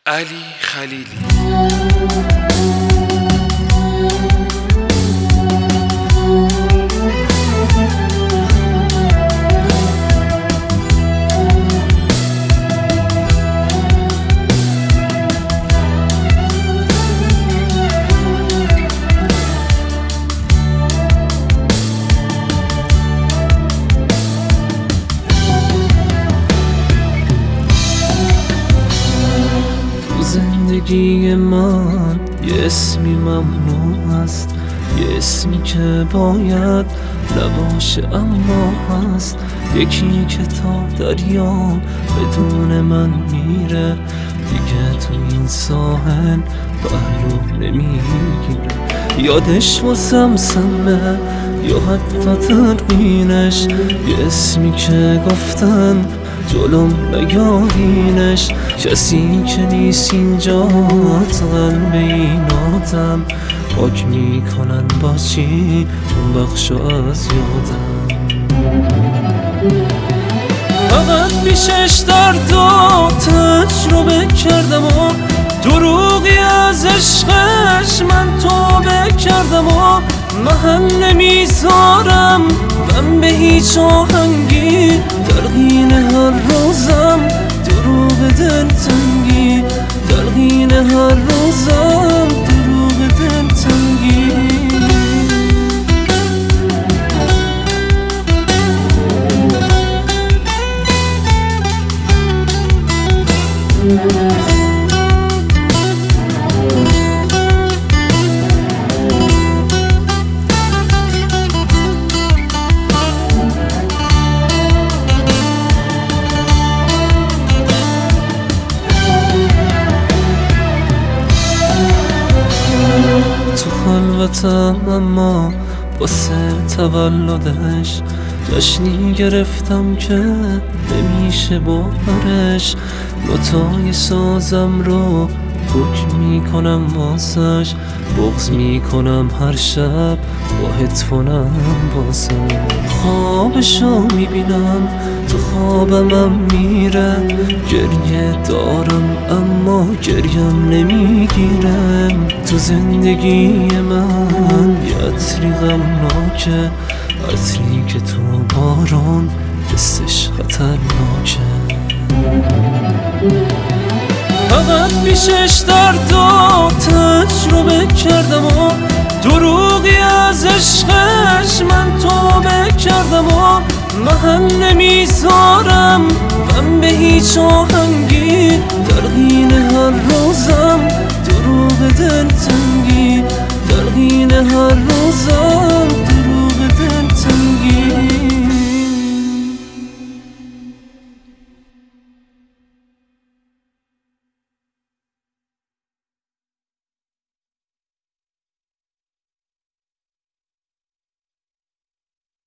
علی خلیلی. زندگی من یه اسمی ممنوع است، یه اسمی که باید نباشه اما هست. یکی که تا دریا بدون من میره، دیگه تو این ساحل پهلو نمیگیره. یادش واسم سمه یا حتی ترقینش، یه اسمی که گفتن جلوم نیارینش. کسی که نیست اینجاست قلب این آدم، پاک میکنن با چی اون بخشو از یادم. فقط پیشش درد و تجربه کردم و دروغی از عشقش من توبه کردم و محل نمیذارم من به هیچ آهنگی، تلقین هر روزم دروغ دلتنگی، تلقین هر روزم دروغ دلتنگی. تو خلوتم اما واسه تولدش جشنی گرفتم که نمیشه باورش. نوتای سازم رو بک میکنم واسش، بغض میکنم هر شب با هدفونم واسه. خوابشو میبینم تو خوابمم میره، گریه دارم اما گریم نمیگیرم. تو زندگی من یه عطری غمناکه، عطری که تو باران دستش خطرناکه. فقط پیشش درد و تجربه کردم و دروغی از عشقش من توبه کردم و محل نمیذارم من به هیچ آهنگی، تلقین هر روزم دروغ دلتنگی، تلقین هر روزم